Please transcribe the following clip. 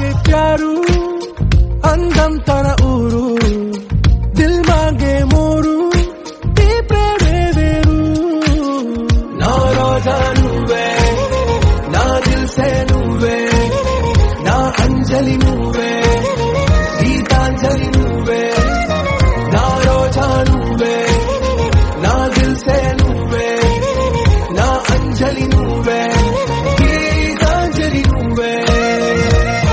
మాంగే ప్యారు అందం తన ఊరు దిల్ మాంగే మోరు ఈ ప్రేమే వేరు నా రోజా నువ్వే నా దిల్ సే నువ్వే నా అంజలి